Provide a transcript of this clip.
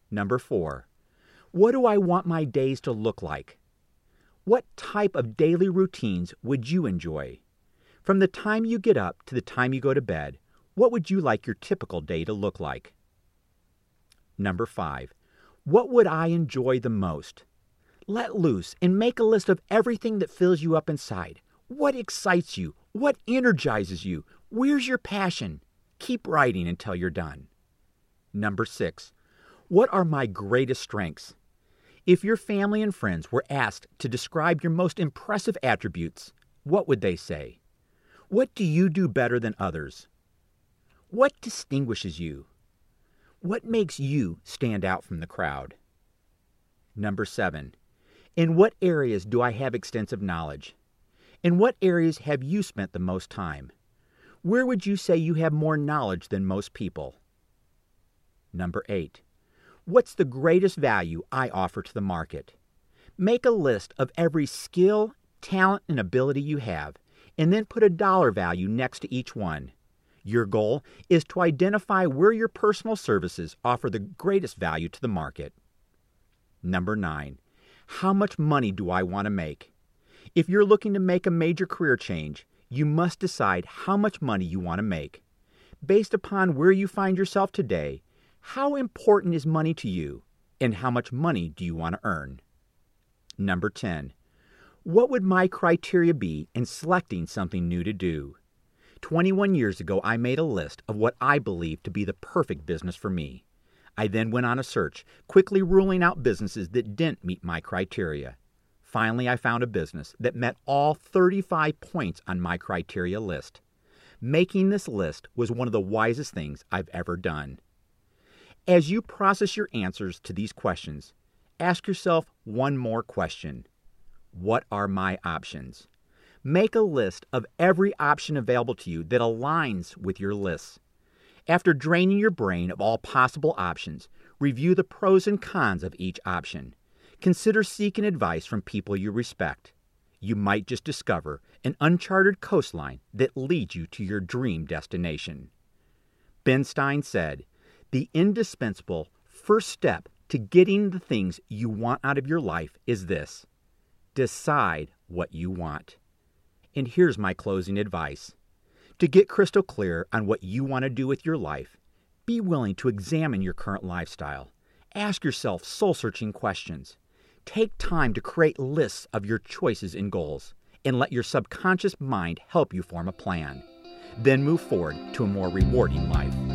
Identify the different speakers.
Speaker 1: Number 4, what do I want my days to look like? What type of daily routines would you enjoy? From the time you get up to the time you go to bed, what would you like your typical day to look like? Number 5, what would I enjoy the most? Let loose and make a list of everything that fills you up inside. What excites you? What energizes you? Where's your passion? Keep writing until you're done. Number 6, what are my greatest strengths? If your family and friends were asked to describe your most impressive attributes, what would they say? What do you do better than others? What distinguishes you? What makes you stand out from the crowd? Number 7, in what areas do I have extensive knowledge? In what areas have you spent the most time? Where would you say you have more knowledge than most people? Number 8, what's the greatest value I offer to the market? Make a list of every skill, talent, and ability you have, and then put a dollar value next to each one. Your goal is to identify where your personal services offer the greatest value to the market. Number 9, how much money do I want to make? If you're looking to make a major career change, you must decide how much money you want to make. Based upon where you find yourself today, how important is money to you, and how much money do you want to earn? Number 10, what would my criteria be in selecting something new to do? 21 years ago, I made a list of what I believed to be the perfect business for me. I then went on a search, quickly ruling out businesses that didn't meet my criteria. Finally, I found a business that met all 35 points on my criteria list. Making this list was one of the wisest things I've ever done. As you process your answers to these questions, ask yourself one more question. What are my options? Make a list of every option available to you that aligns with your lists. After draining your brain of all possible options, review the pros and cons of each option. Consider seeking advice from people you respect. You might just discover an uncharted coastline that leads you to your dream destination. Ben Stein said, "The indispensable first step to getting the things you want out of your life is this: decide what you want." And here's my closing advice. To get crystal clear on what you want to do with your life, be willing to examine your current lifestyle. Ask yourself soul-searching questions. Take time to create lists of your choices and goals, and let your subconscious mind help you form a plan. Then move forward to a more rewarding life.